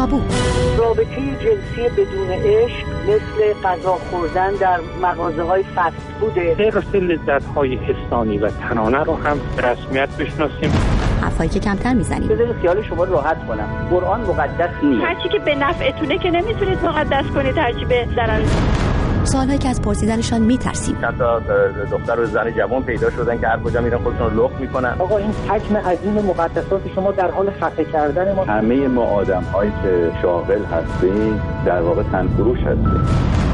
تابو. رابطه جنسی بدون عشق مثل غذا خوردن در مغازه‌های فست فوده. حفظ لذت‌های حسانی و تنانه رو هم به رسمیت بشناسیم. حرفایی که کمتر میزنیم. بذارید خیال شما راحت کنم. قرآن مقدس نیست. هرچی که به نفعتونه که نمیتونید مقدس کنید، هرچی به ضرر. سوالایی که از پرسیدنشان میترسیم. چند تا دختر و زن جوان پیدا شدن که هر کجا میرن خودشون رو لخت میکنن. آقا این حجم عظیم مقدسات شما در حال خفه کردن ما. همه ما آدم‌هایی که شاغل هستیم در واقع تنفروش هستیم.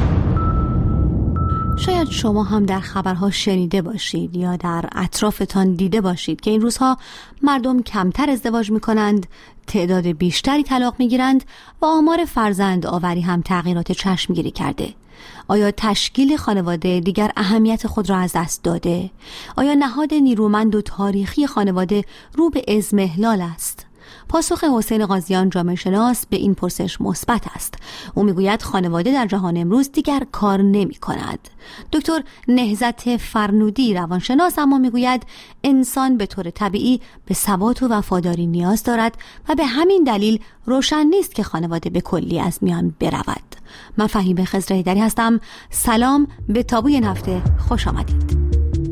شاید شما هم در خبرها شنیده باشید یا در اطرافتان دیده باشید که این روزها مردم کمتر ازدواج میکنند، تعداد بیشتری طلاق میگیرند و آمار فرزند آوری هم تغییرات چشمگیری کرده. آیا تشکیل خانواده دیگر اهمیت خود را از دست داده؟ آیا نهاد نیرومند و تاریخی خانواده رو به اضمحلال است؟ پاسخ حسین قاضیان جامعه شناس به این پرسش مثبت است. او میگوید خانواده در جهان امروز دیگر کار نمی کند. دکتر نهضت فرنودی روانشناس اما میگوید انسان به طور طبیعی به ثبات و وفاداری نیاز دارد و به همین دلیل روشن نیست که خانواده به کلی از میان برود. من فهیمه خضر حیدری هستم. سلام، به تابوی این هفته خوش آمدید.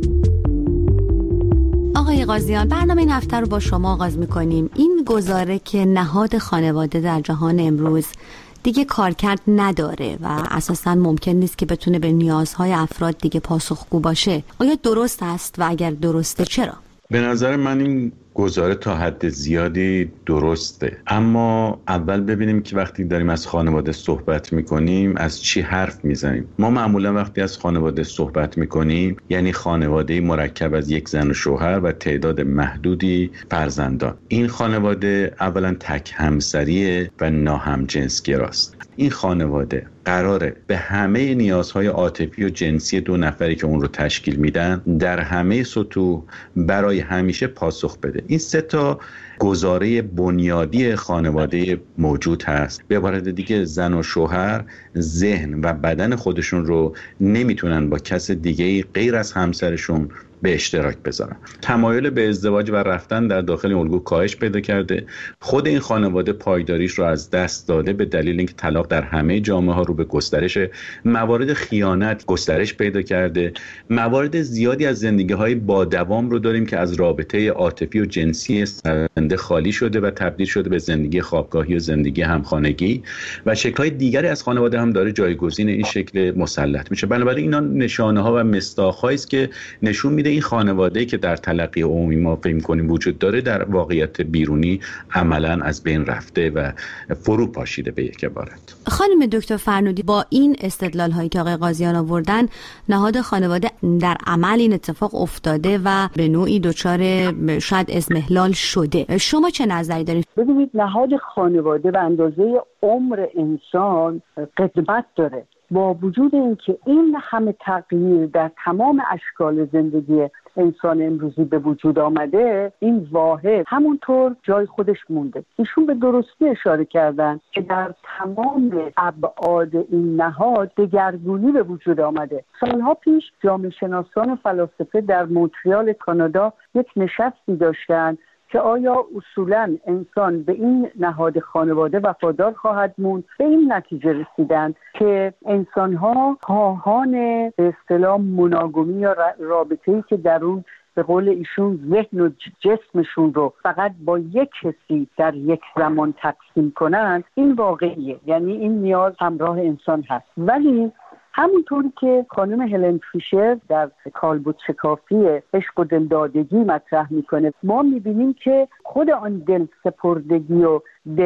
آقای قاضیان، برنامه این هفته رو با شما آغاز می‌کنیم. این گزاره که نهاد خانواده در جهان امروز دیگه کارکرد نداره و اساساً ممکن نیست که بتونه به نیازهای افراد دیگه پاسخگو باشه، آیا درست است و اگر درسته چرا؟ به نظر من این گزاره تا حد زیادی درسته، اما اول ببینیم که وقتی داریم از خانواده صحبت میکنیم از چی حرف میزنیم. ما معمولا وقتی از خانواده صحبت میکنیم یعنی خانواده مرکب از یک زن و شوهر و تعداد محدودی فرزندان. این خانواده اولا تک همسریه و ناهمجنسگراست. این خانواده قراره به همه نیازهای عاطفی و جنسی دو نفری که اون رو تشکیل میدن در همه سطوح برای همیشه پاسخ بده. این سه تا گزاره بنیادی خانواده موجود هست. به عبارت دیگه زن و شوهر ذهن و بدن خودشون رو نمیتونن با کس دیگه غیر از همسرشون به اشتراک بذارن. تمایل به ازدواج و رفتن در داخل الگو کاهش پیدا کرده. خود این خانواده پایداریش رو از دست داده به دلیل اینکه طلاق در همه جامعه ها رو به گسترش، موارد خیانت گسترش پیدا کرده. موارد زیادی از زندگی های با دوام رو داریم که از رابطه عاطفی و جنسی سرنده خالی شده و تبدیل شده به زندگی خوابگاهی و زندگی همخانگی و شکل‌های دیگری از خانواده هم داره جایگزین این شکل مسلط میشه. بنابراین اینا نشانه‌ها و مصداق‌هایی است که نشون میده این خانواده‌ای که در تلقی عمومی ما فکر می‌کنیم وجود داره در واقعیت بیرونی عملاً از بین رفته و فرو پاشیده به یک عبارت. خانم دکتر فرنودی، با این استدلال‌هایی که آقای قاضیان آوردن نهاد خانواده در عمل این اتفاق افتاده و به نوعی دچار شاید اضمحلال شده. شما چه نظری دارید؟ ببینید، نهاد خانواده به اندازه عمر انسان قدمت داره. با وجود اینکه این همه تغییر در تمام اشکال زندگی انسان امروزی به وجود آمده، این واحد همونطور جای خودش مونده. ایشون به درستی اشاره کردن که در تمام ابعاد این نهاد دگرگونی به وجود آمده. سالها پیش جامعه شناسان و فلاسفه در مونتریال کانادا یک نشستی داشتن که آیا اصولاً انسان به این نهاد خانواده وفادار خواهد موند. به این نتیجه رسیدند که انسان‌ها خواهان به اصطلاح مونوگامی یا رابطه‌ای که در اون به قول ایشون ذهن و جسمشون رو فقط با یک کسی در یک زمان تقسیم کنند، این واقعیه، یعنی این نیاز همراه انسان هست. ولی همونطوری که خانم هلن فیشر در کالبد شکافی عشق و دلدادگی مطرح میکنه، ما میبینیم که خود آن دل سپردگی و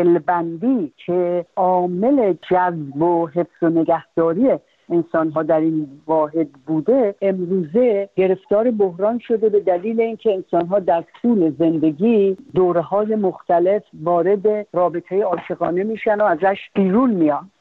دلبندی که عامل جذب و حفظ و نگهداری انسان‌ها در این واحد بوده، امروزه گرفتار بحران شده به دلیل اینکه انسان‌ها در طول زندگی دوره‌های مختلف وارد رابطه عاشقانه میشن و ازش بیرون میان.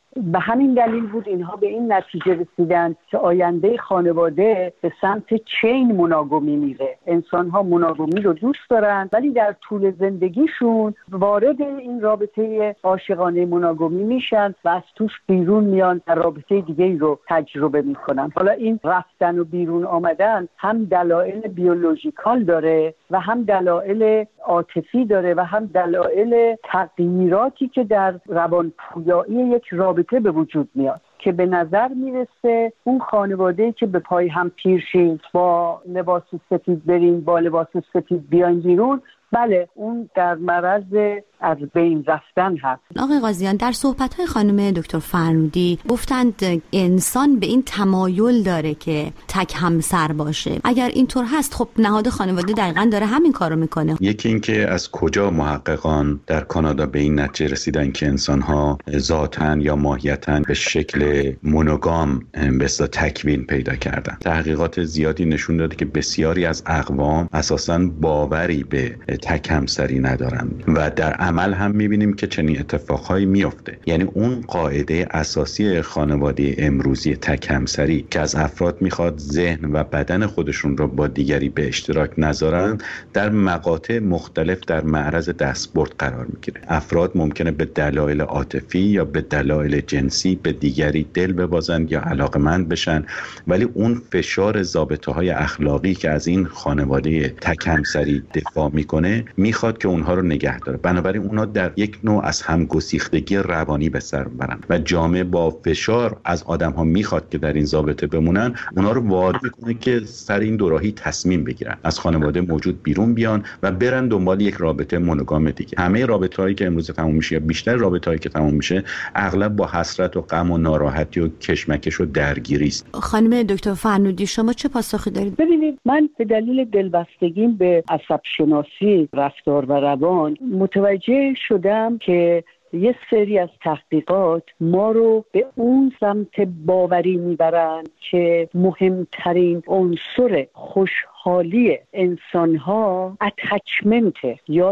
به همین دلیل بود اینها به این نتیجه رسیدن که آینده خانواده به سمت چین مونوگامی میره. انسان‌ها مونوگامی رو دوست دارن ولی در طول زندگیشون وارد این رابطه عاشقانه مونوگامی میشن و از توش بیرون میان و رابطه دیگه‌ای رو تجربه میکنن. حالا این رفتن و بیرون آمدن هم دلایل بیولوژیکال داره و هم دلایل عاطفی داره و هم دلایل تغییراتی که در روانپویایی یک رابطه به وجود میاد که به نظر میرسه اون خانواده که به پای هم پیر شین، با لباس سفید برین، با لباس سفید بیاین بیرون، بله اون در معرض از بین رفتن هست. آقای قاضیان، در صحبت‌های خانم دکتر فرنودی گفتند انسان به این تمایل داره که تک همسر باشه. اگر اینطور هست خب نهاد خانواده دقیقاً داره همین کارو میکنه. یکی این که از کجا محققان در کانادا به این نتیجه رسیدن که انسان‌ها ذاتاً یا ماهیتاً به شکل مونوگام به اصطلاح تکوین پیدا کردن. تحقیقات زیادی نشون داده که بسیاری از اقوام اساساً باوری به تک همسری ندارن و در عمل هم میبینیم که چنین اتفاقهایی میفته. یعنی اون قاعده اساسی خانواده امروزی تک همسری که از افراد میخواد ذهن و بدن خودشون رو با دیگری به اشتراک نذارن، در مقاطع مختلف در معرض دستبرد قرار میگیره. افراد ممکنه به دلایل عاطفی یا به دلایل جنسی به دیگری دل ببازن یا علاقمند بشن، ولی اون فشار ضابطه‌های اخلاقی که از این خانواده تک همسری دفاع میکنه میخواد که اونها رو نگه داره. بنابراین اونا در یک نوع از همگسیختگی روانی به سر میبرن و جامعه با فشار از آدم‌ها میخواد که در این ضابطه بمونن، اونا رو وادار میکنه که سر این دوراهی تصمیم بگیرن، از خانواده موجود بیرون بیان و برن دنبال یک رابطه مونوگام دیگه. همه رابطه‌هایی که امروز تموم میشه یا بیشتر رابطه‌هایی که تموم میشه اغلب با حسرت و غم و ناراحتی و کشمکش و درگیری است. خانم دکتر فرنودی، شما چه پاسخی دارید؟ ببینید، من به دلیل دلبستگیم به عصب شناسی رفتار و روان متوجه شدم که یه سری از تحقیقات ما رو به اون سمت باوری میبرن که مهمترین عنصر خوشحالی انسان‌ها اتچمنت یا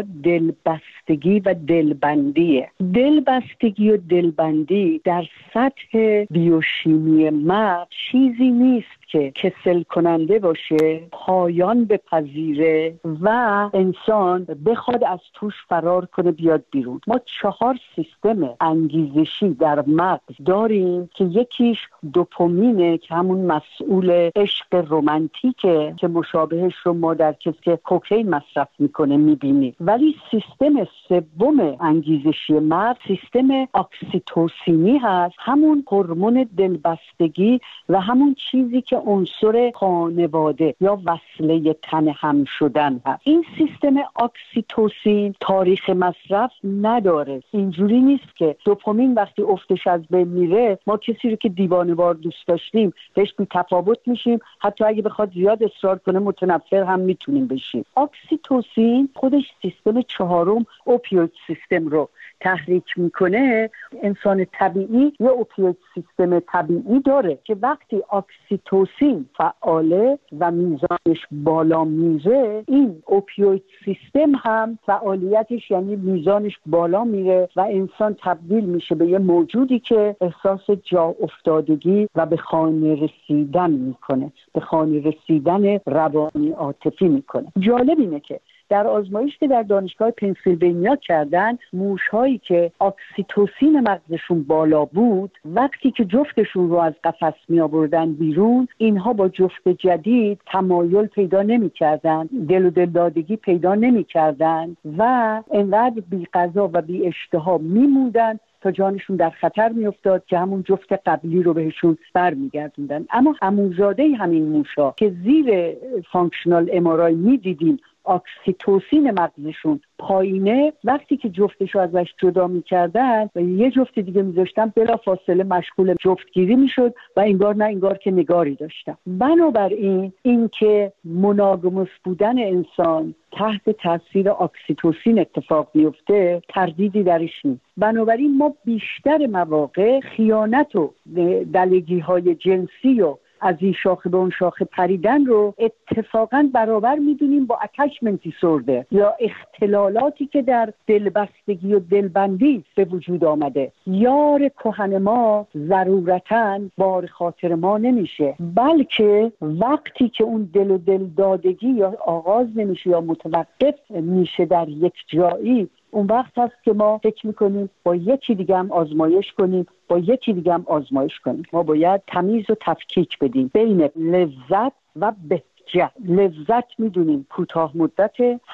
دلبستگی و دلبندیه. دلبستگی و دلبندی در سطح بیوشیمی مغز چیزی نیست که کسل کننده باشه، پایان بپذیره و انسان بخواد از توش فرار کنه بیاد بیرون. ما 4 سیستم انگیزشی در مغز داریم که یکیش دوپامینه که همون مسئول عشق رمانتیکه که مشابهش رو ما در کسی که کوکائین مصرف میکنه میبینیم. ولی سیستم سوم انگیزشی مغز سیستم اکسیتوسینی هست، همون هورمون دلبستگی و همون چیزی که عنصر خانواده یا وصله تن هم شدن هست. این سیستم اکسیتوسین تاریخ مصرف نداره. اینجوری نیست که دوپامین وقتی افتش از بین میره ما کسی رو که دیوانه‌وار دوست داشتیم بهش بی تفاوت میشیم، حتی اگه بخواد زیاد اصرار کنه متنفر هم میتونیم بشیم. اکسیتوسین خودش سیستم 4 اوپیوید سیستم رو تحریک میکنه. انسان طبیعی یه اوپیوید سیستم طبیعی داره که وقتی اکسیتوسین فعاله و میزانش بالا میره، این اوپیوید سیستم هم فعالیتش یعنی میزانش بالا میره و انسان تبدیل میشه به یه موجودی که احساس جا افتادگی و به خانه رسیدن میکنه، به خانه رسیدن روانی عاطفی میکنه. جالب اینه که در آزمایش که در دانشگاه پنسیلوانیا کردن، موش‌هایی که اکسیتوسین مغزشون بالا بود وقتی که جفتشون رو از قفس می آوردن بیرون، اینها با جفت جدید تمایل پیدا نمی کردن، دل و دلدادگی پیدا نمی کردن و انقدر بی غذا و بی اشتها می موندن تا جانشون در خطر می افتاد که همون جفت قبلی رو بهشون برمیگردوندن. اما عموزاده همین موشا که زیر فانکشنال ام‌آرآی می دیدیم اکسیتوسین مغزشون پایینه، وقتی که جفتش رو ازش جدا می‌کردن و یه جفت دیگه می‌ذاشتن بلا فاصله مشغول جفتگیری می‌شد و انگار که نگاری داشتن. بنابراین این که مونوگاموس بودن انسان تحت تاثیر اکسیتوسین اتفاق میفته تردیدی درش نیست. بنابراین ما بیشتر مواقع خیانت و دلگی‌های جنسی و از این شاخه به اون شاخه پریدن رو اتفاقا برابر میدونیم با اتچمنت دیسوردر یا اختلالاتی که در دلبستگی و دلبندی به وجود آمده. یار کهن ما ضرورتاً بار خاطر ما نمیشه، بلکه وقتی که اون دل و دل دادگی یا آغاز نمیشه یا متوقف میشه در یک جایی، اون وقت هست که ما فکر میکنیم با یکی دیگه هم آزمایش کنیم، با یکی دیگه هم آزمایش کنیم. ما باید تمیز و تفکیک بدیم بین لذت و بهجت. لذت میدونیم کوتاه مدت،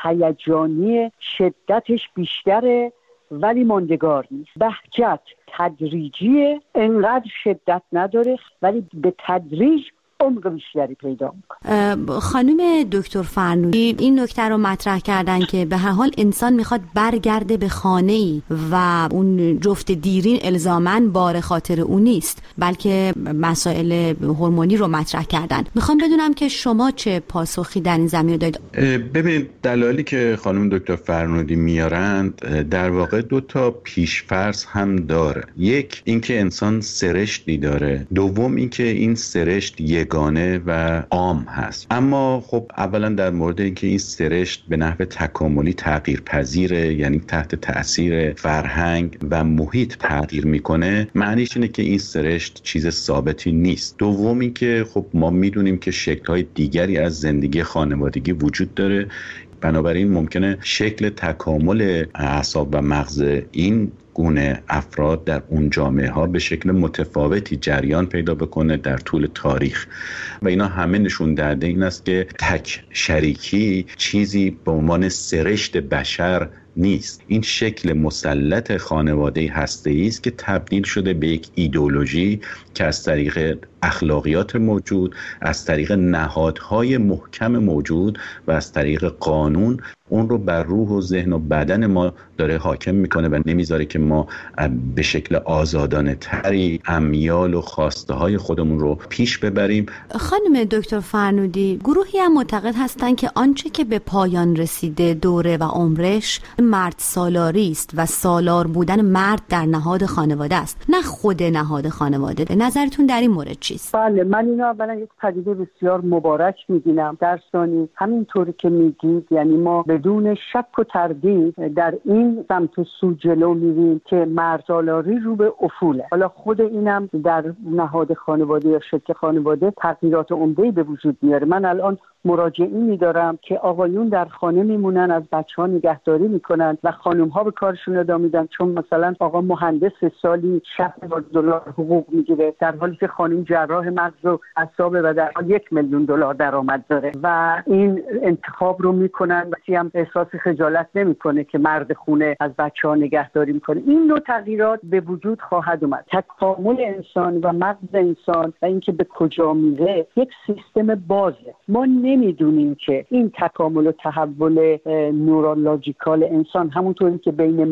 هیجانی، شدتش بیشتره ولی ماندگار نیست. بهجت تدریجیه، انقدر شدت نداره ولی به تدریج عمق بیشتری پیدا میکنه. خانم دکتر فرنودی این نکته رو مطرح کردن که به هر حال انسان میخواد برگرده به خانه‌ای و اون جفت دیرین الزاماً بار خاطر اون نیست، بلکه مسائل هورمونی رو مطرح کردن. میخوام بدونم که شما چه پاسخی در این زمینه دارید؟ ببینید دلایلی که خانم دکتر فرنودی میارند در واقع 2 تا پیش‌فرض هم داره. یک اینکه انسان سرشتی داره، دوم اینکه این سرشت یگانه و عام هست. اما خب اولا در مورد اینکه این سرشت به نحو تکاملی تغییر پذیره، یعنی تحت تأثیر فرهنگ و محیط تغییر میکنه، معنیش اینه که این سرشت چیز ثابتی نیست. دوم اینکه خب ما میدونیم که شکل‌های دیگری از زندگی خانوادگی وجود داره، بنابراین ممکنه شکل تکامل اعصاب و مغز این گونه افراد در اون جامعه ها به شکل متفاوتی جریان پیدا بکنه در طول تاریخ و اینا همه نشون دهنده این است که تک شریکی چیزی به عنوان سرشت بشر نیست. این شکل مسلط خانواده هسته‌ای است که تبدیل شده به یک ایدئولوژی که از طریق اخلاقیات موجود، از طریق نهادهای محکم موجود و از طریق قانون اون رو بر روح و ذهن و بدن ما داره حاکم میکنه و نمیذاره که ما به شکل آزادانه تری امیال و خواسته های خودمون رو پیش ببریم. خانم دکتر فرنودی، گروهی هم معتقد هستند که آنچه که به پایان رسیده دوره و عمرش مرد سالاری است و سالار بودن مرد در نهاد خانواده است، نه خود نهاد خانواده. نظرتون در این مورد چیست؟ بله، من اینو اولا یک پدیده بسیار مبارک می‌دونم. در ثانی همینطوری که میگید، یعنی ما بدون شک و تردید در این سمت و سو جلو میریم که مرد سالاری رو به افوله. حالا خود اینم در نهاد خانواده یا شکل خانواده تغییرات عمده‌ای به وجود میاره. من الان مراجعینی دارم که آقایون در خانه میمونن، از بچه‌ها نگهداری میکنن و خانم‌ها به کارشون ادامه میدن، چون مثلا آقا مهندس سالی $60,000 حقوق میگیره در حالی که خانم جراح مغز و اعصاب و در حال $1,000,000 درآمد داره و این انتخاب رو میکنن و کسی هم احساس خجالت نمیکنه که مرد خونه از بچه‌ها نگهداری میکنه. این نوع تغییرات به وجود خواهد اومد. تکامل انسان و مغز انسان و اینکه به کجا میره یک سیستم بازه. ما نمیدونیم که این تکامل و تحول نورولوژیکال انسان همونطوری که بین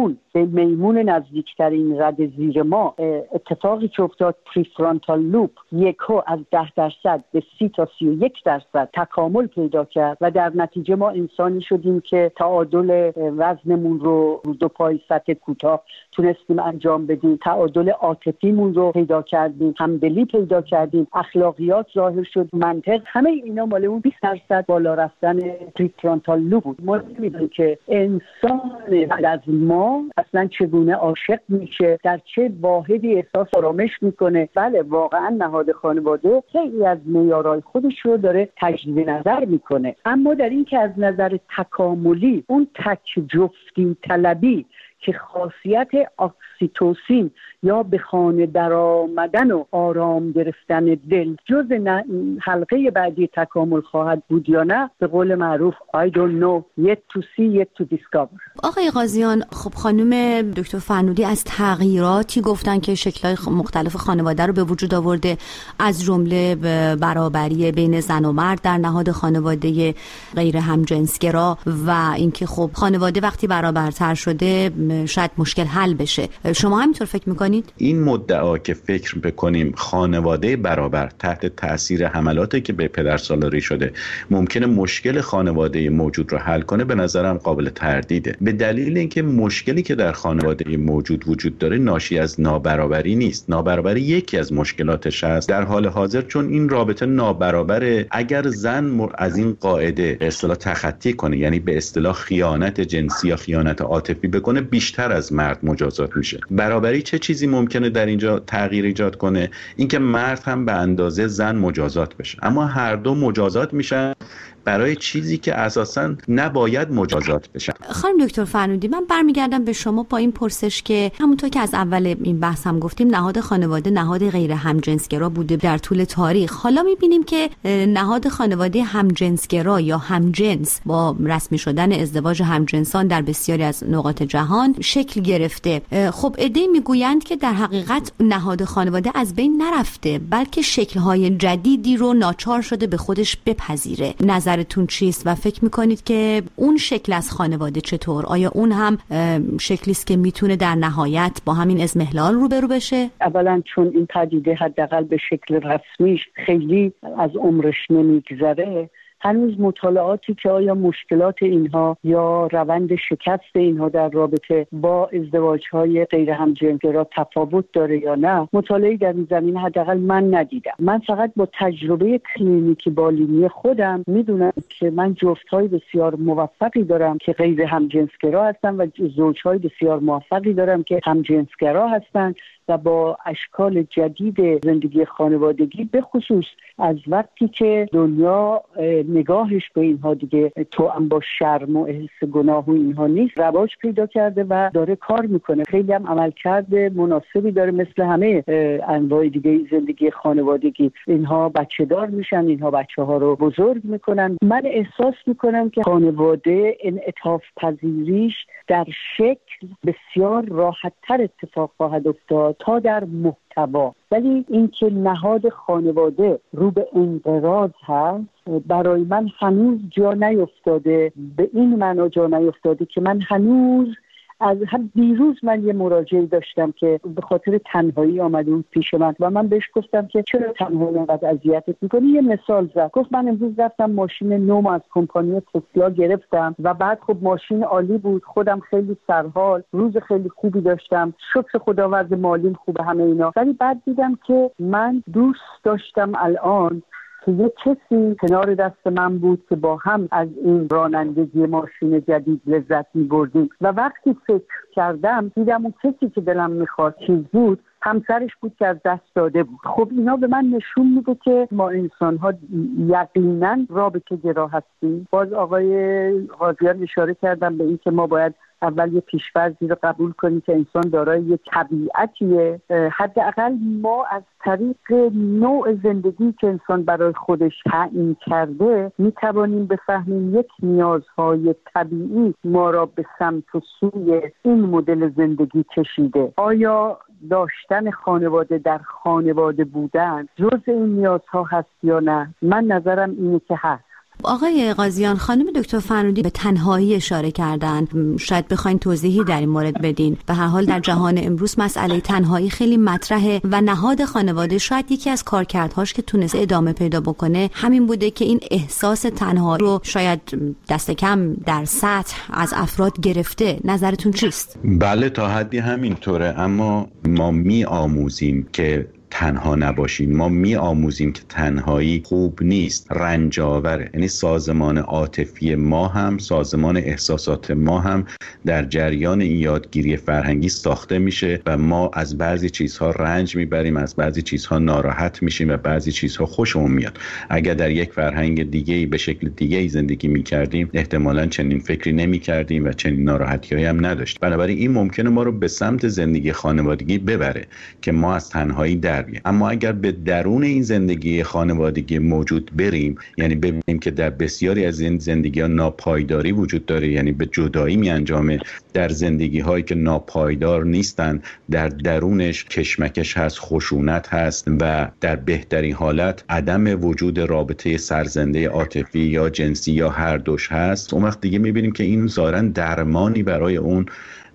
میمون نزدیکترین رد زیر ما اتفاقی که افتاد، پریفرانتال لوب یکو از 10% به 30 تا 31% تکامل پیدا کرد و در نتیجه ما انسانی شدیم که تعادل وزنمون رو 2 پای سطح کوتاه تونستیم انجام بدیم، تعادل عاطفیمون رو پیدا کردیم، همدلی پیدا کردیم، اخلاقیات ظاهر شد، منطق، همه اینا مال اون 20% بالا رفتن پریفرانتال لوب بود. ما می‌دونیم که انسان بعد از ما اصلا چگونه عاشق میشه، در چه واحدی احساس آرامش میکنه. بله، واقعا نهاد خانواده خیلی از معیارهای خودش رو داره تجدید نظر میکنه، اما در این که از نظر تکاملی اون تک جفتی طلبی که خاصیت اکسیتوسین یا به خانه در آمدن و آرام گرفتن دل جز حلقه بعدی تکامل خواهد بود یا نه، به قول معروف I don't know, yet to see, yet to discover. آقای قاضیان، خب خانم دکتر فرنودی از تغییراتی گفتن که شکل‌های مختلف خانواده رو به وجود آورده، از جمله برابری بین زن و مرد در نهاد خانواده غیر همجنسگرا و اینکه خب خانواده وقتی برابرتر شده شاید مشکل حل بشه. شما همینطور فکر می‌کنید؟ میکنید؟ این مدعا که فکر بکنیم خانواده برابر تحت تاثیر حملاتی که به پدرسالاری شده ممکنه مشکل خانواده موجود رو حل کنه، به نظرم قابل تردیده، به دلیل اینکه مشکلی که در خانواده موجود وجود داره ناشی از نابرابری نیست. نابرابری یکی از مشکلاتش است در حال حاضر، چون این رابطه نابرابره. اگر زن از این قاعده به اصطلاح تخطی کنه، یعنی به اصطلاح خیانت جنسی یا خیانت عاطفی بکنه، بیشتر از مرد مجازات میشه. برابری چه چیزی ممکنه در اینجا تغییر ایجاد کنه؟ اینکه مرد هم به اندازه زن مجازات بشه، اما هر دو مجازات میشن برای چیزی که اساساً نباید مجازات بشن. خانم دکتر فرنودی، من برمیگردم به شما با این پرسش که همونطور که از اول این بحث هم گفتیم، نهاد خانواده نهاد غیر همجنسگرا بوده در طول تاریخ. حالا میبینیم که نهاد خانواده همجنسگرا یا همجنس با رسمی شدن ازدواج همجنسان در بسیاری از نقاط جهان شکل گرفته. خب عده‌ای میگویند که در حقیقت نهاد خانواده از بین نرفته، بلکه شکل‌های جدیدی رو ناچار شده به خودش بپذیره. نظرتون چیست و فکر میکنید که اون شکل از خانواده چطور؟ آیا اون هم شکلی است که میتونه در نهایت با همین اضمحلال روبرو بشه؟ اولا چون این پدیده حداقل به شکل رسمیش خیلی از عمرش نمیگذره، هنوز مطالعاتی که آیا مشکلات اینها یا روند شکست اینها در رابطه با ازدواج‌های غیر همجنسگرا تفاوت داره یا نه، مطالعه‌ای در این زمینه حداقل من ندیدم. من فقط با تجربه کلینیکی بالینی خودم میدونم که من جفت‌های بسیار موفقی دارم که غیر همجنسگرا هستن و زوج‌های بسیار موفقی دارم که همجنسگرا هستن و با اشکال جدید زندگی خانوادگی، به خصوص از وقتی که دنیا نگاهش به اینها دیگه توأم با شرم و احساس گناه و اینها نیست، رواج پیدا کرده و داره کار میکنه. خیلی هم عملکرد مناسبی داره، مثل همه انواع دیگه زندگی خانوادگی. اینها بچه دار میشن، اینها بچه ها رو بزرگ میکنن. من احساس میکنم که خانواده انعطاف پذیریش در شکل بسیار راحت تر اتفاق خواهد افتاد تا در محتوا. ولی اینکه نهاد خانواده رو به انقراض هست، برای من هنوز جا نیفتاده. به این معنا جا نیفتاده که من هنوز از هم دیروز من یه مراجعه داشتم که به خاطر تنهایی آمده بود پیش من و من بهش گفتم که چرا تنهایی انقدر اذیتت می‌کنی. یه مثال زد، گفت من امروز رفتم ماشین نو از کمپانی تسلا گرفتم و بعد خب ماشین عالی بود، خودم خیلی سرحال، روز خیلی خوبی داشتم، شکر خداوند مالیم خوبه، همه اینا. ولی بعد دیدم که من دوست داشتم الان که یه کسی کنار دست من بود که با هم از این رانندگی ماشین جدید لذت می‌بردیم و وقتی فکر کردم دیدم اون کسی که دلم می‌خواست چیز بود، همسرش بود که از دست داده بود. خب اینا به من نشون میده که ما انسان‌ها یقینا رابطه گرا هستیم. باز آقای قاضیان اشاره کردن به این که ما باید اول یه پیش‌فرضی رو قبول کنیم که انسان دارای یه طبیعتیه. حداقل ما از طریق نوع زندگی که انسان برای خودش تعیین کرده میتوانیم بفهمیم یک نیازهای طبیعی ما را به سمت و سوی این مدل زندگی کشیده. آیا داشتن خانواده در خانواده بودن جز این نیازها هست یا نه؟ من نظرم اینه که هست. آقای قاضیان، خانم دکتر فرنودی به تنهایی اشاره کردن، شاید بخواین توضیحی در این مورد بدین. به هر حال در جهان امروز مسئله تنهایی خیلی مطرحه و نهاد خانواده شاید یکی از کارکردهاش که تونسته ادامه پیدا بکنه همین بوده که این احساس تنهایی رو شاید دست کم در سطح از افراد گرفته. نظرتون چیست؟ بله، تا حدی همینطوره، اما ما می‌آموزیم که تنها نباشیم. ما می‌آموزیم که تنهایی خوب نیست، رنج آوره. یعنی سازمان عاطفی ما هم، سازمان احساسات ما هم در جریان این یادگیری فرهنگی ساخته میشه و ما از بعضی چیزها رنج میبریم، از بعضی چیزها ناراحت میشیم و بعضی چیزها خوشمون میاد. اگر در یک فرهنگ دیگه‌ای به شکل دیگه‌ای زندگی میکردیم احتمالاً چنین فکری نمیکردیم و چنین ناراحتی‌هایی هم نداشتیم. بنابراین این ممکنه ما رو به سمت زندگی خانوادگی ببره که ما از تنهایی در بیاییم. اما اگر به درون این زندگی خانوادگی موجود بریم، یعنی ببینیم که در بسیاری از این زندگی‌ها ناپایداری وجود داره، یعنی به جدایی می‌انجامه، در زندگی‌هایی که ناپایدار نیستن در درونش کشمکش هست، خشونت هست و در بهترین حالت عدم وجود رابطه سرزنده عاطفی یا جنسی یا هر دوش هست، اون وقت دیگه می‌بینیم که این ظاهراً درمانی برای اون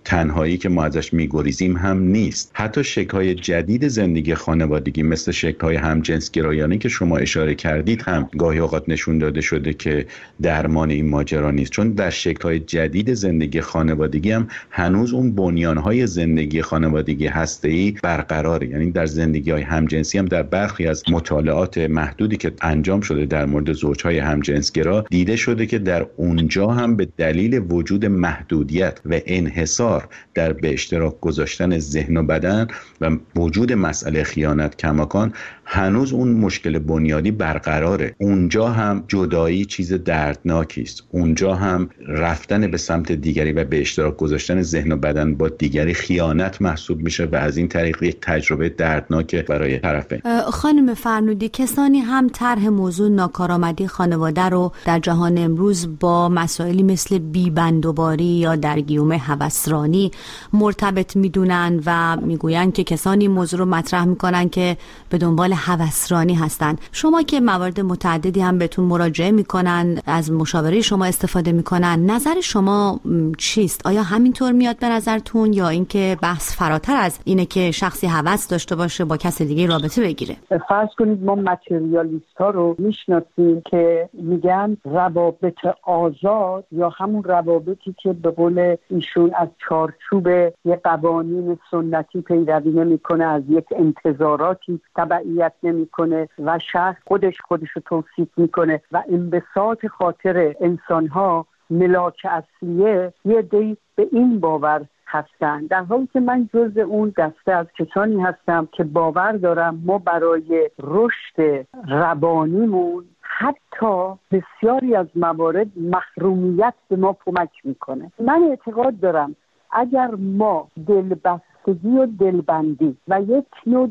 تنهایی که ما ازش میگریزیم هم نیست. حتی شکل‌های جدید زندگی خانوادگی مثل شکل‌های همجنسگرایانه که شما اشاره کردید هم گاهی اوقات نشون داده شده که درمان این ماجرا نیست، چون در شکل‌های جدید زندگی خانوادگی هم هنوز اون بنیان‌های زندگی خانوادگی هسته‌ای برقراره. یعنی در زندگی‌های همجنسی هم در برخی از مطالعات محدودی که انجام شده در مورد زوج‌های همجنسگرا دیده شده که در اونجا هم به دلیل وجود محدودیت و انحصار در به اشتراک گذاشتن ذهن و بدن و وجود مسئله خیانت کماکان هنوز اون مشکل بنیادی برقراره. اونجا هم جدایی چیز دردناکی است، اونجا هم رفتن به سمت دیگری و به اشتراک گذاشتن ذهن و بدن با دیگری خیانت محسوب میشه و از این طریق یک تجربه دردناک برای طرفین. خانم فرنودی، کسانی هم طرح موضوع ناکارآمدی خانواده رو در جهان امروز با مسائلی مثل بیبندوباری یا در گیوم هوسرانی مرتبط میدونن و میگوین که کسانی موضوع رو مطرح میکنن که به دنبال هوسرانی هستن. شما که موارد متعددی هم بهتون مراجعه میکنن، از مشاوره شما استفاده میکنن، نظر شما چیست؟ آیا همینطور میاد به نظرتون یا اینکه بحث فراتر از اینه که شخصی هوس داشته باشه با کس دیگه رابطه بگیره؟ فرض کنید ما متریالیست ها رو میشناسیم که میگن روابط آزاد یا همون روابطی که به قول ایشون از چارچوب یه قوانین سنتی پیروی نمیکنه، از یک انتظاراتی تبعیت نمیکنه و شخص خودش رو توصیف میکنه و انبساط خاطر انسانها ملاک اصلیه، یه عده‌ای به این باور هستن، در حالی که من جزء اون دسته از کسانی هستم که باور دارم ما برای رشد روانیمون حتی بسیاری از موارد محرومیت به ما کمک میکنه. من اعتقاد دارم اگر ما دلبستگی و دلبندی و یک نوع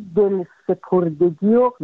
دلسپردگی و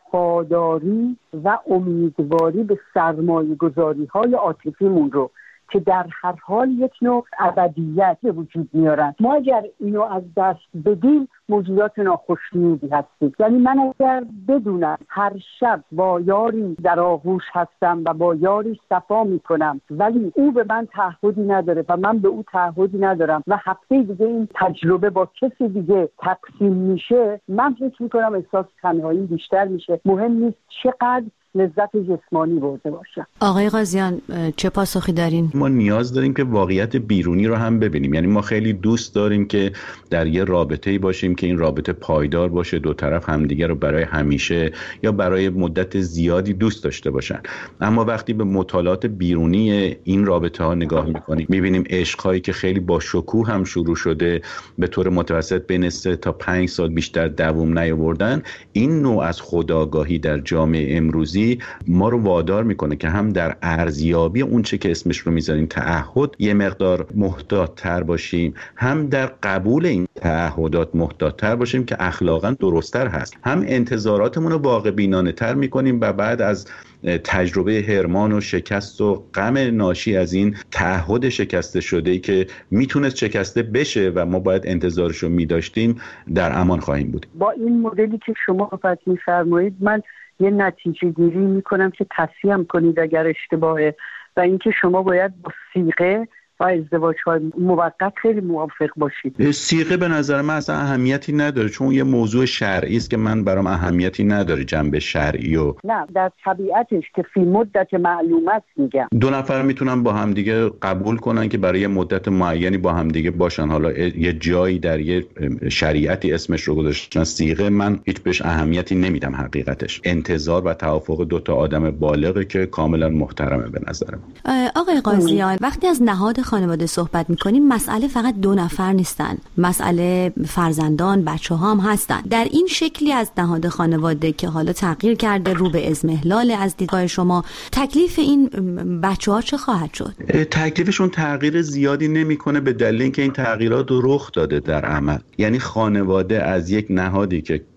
وفاداری و امیدواری به سرمایه‌گذاری‌های عاطفیمون رو که در هر حال یک نوع ابدیت به وجود میارن، ما اگر اینو از دست بدیم موجودات ناخوشنودی هستیم. یعنی من اگر بدونم هر شب با یاری در آغوش هستم و با یاری صفا میکنم ولی او به من تعهدی نداره و من به او تعهدی ندارم و هفته دیگه این تجربه با کسی دیگه تقسیم میشه، من فکر میکنم احساس تنهایی بیشتر میشه. مهم نیست چقدر لذت جسمانی برده باشم. آقای قاضیان چه پاسخی دارین؟ ما نیاز داریم که واقعیت بیرونی رو هم ببینیم. یعنی ما خیلی دوست داریم که در یه رابطه‌ای باشیم که این رابطه پایدار باشه، دو طرف همدیگه رو برای همیشه یا برای مدت زیادی دوست داشته باشن. اما وقتی به مطالعات بیرونی این رابطه‌ها نگاه می‌کنیم می‌بینیم عشق‌هایی که خیلی با شکوه هم شروع شده به طور متوسط بین 3 تا 5 سال بیشتر دوام نیاوردن. این نوع از خودآگاهی در جامعه امروزی ما رو وادار میکنه که هم در ارزیابی اون چه که اسمش رو میذاریم تعهد یه مقدار محتاط‌تر باشیم، هم در قبول این تعهدات محتاط‌تر باشیم که اخلاقاً درست‌تر هست، هم انتظاراتمون رو واقع بینانه‌تر میکنیم و بعد از تجربه حرمان و شکست و غم ناشی از این تعهد شکسته شده‌ای که میتونست شکسته بشه و ما باید انتظارش رو میداشتیم در امان خواهیم بود. با این مدلی که شما فقط می‌فرمایید من یه نتیجه گیری میکنم که تصحیح کنید اگر اشتباهه و اینکه شما باید با صیغه و ازدواج‌های موقت خیلی موافق باشید. صیغه به نظر من اصلا اهمیتی نداره، چون یه موضوع شرعی است که من برام اهمیتی نداره جنبه شرعی و نه در طبیعتش که فی مدت معلومه است میگم. دو نفر میتونن با همدیگه قبول کنن که برای مدت معینی با همدیگه باشن، حالا یه جایی در یه شریعتی اسمش رو گذاشتن صیغه، من هیچ بهش اهمیتی نمیدم. حقیقتش انتظار و توافق دو تا آدم بالغه که کاملا محترمه به نظر من. آقای قاضیان، وقتی از نهاد خانواده صحبت میکنیم مسئله فقط 2 نفر نیستن، مسئله فرزندان، بچه‌ها هم هستن. در این شکلی از نهاد خانواده که حالا تغییر کرده رو به اضمحلال از دیدگاه شما، تکلیف این بچه‌ها چه خواهد شد؟ تکلیفشون تغییر زیادی نمیکنه به دلیل اینکه این تغییرات رخ داده در عمل. یعنی خانواده از یک نهادی که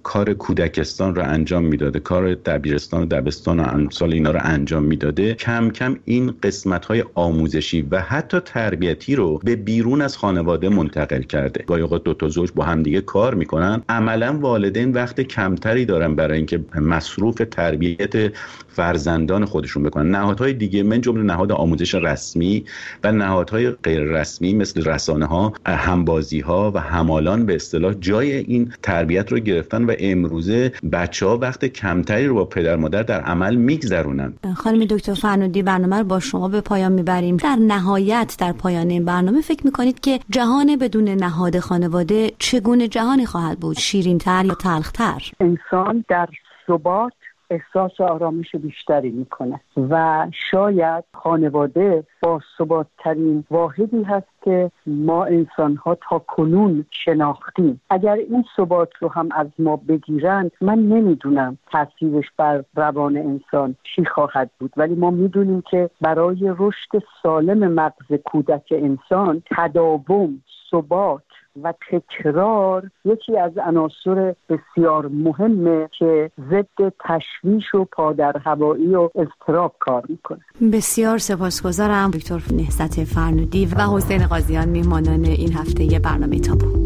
کار کودکستان رو انجام میداده، کار دبیرستان و دبستان و امثال اینا رو انجام میداده، کم کم این قسمت‌های آموزشی و حتی تربیتی رو به بیرون از خانواده منتقل کرده. گاهی اوقات دو تا زوج با هم دیگه کار میکنن، عملاً والدین وقت کمتری دارن برای اینکه مصروف تربیت فرزندان خودشون بکنن. نهادهای دیگه من جمله نهاد آموزش رسمی و نهادهای غیر رسمی مثل رسانه‌ها، همبازی‌ها و همالان به اصطلاح جای این تربیت رو گرفتن و امروزه بچه‌ها وقت کمتری رو با پدر مادر در عمل میگذرونن. خانم دکتر فرنودی، برنامه رو با شما به پایان میبریم. در نهایت در پایان این برنامه فکر میکنید که جهان بدون نهاد خانواده چگونه جهانی خواهد بود؟ شیرین‌تر یا تلخ‌تر؟ انسان در ثبات احساس آرامش بیشتری میکنه و شاید خانواده با ثبات ترین واحدی هست که ما انسان ها تا کنون شناختیم. اگر این ثبات رو هم از ما بگیرن، من نمیدونم تاثیرش بر روان انسان چی خواهد بود، ولی ما میدونیم که برای رشد سالم مغز کودک انسان تداوم، ثبات و تکرار یکی از عناصر بسیار مهمه که ضد تشویش و پادرهوایی و اضطراب کار میکنه. بسیار سپاسگزارم دکتر نهضت فرنودی و حسین قاضیان، میهمانان این هفته برنامه تابو.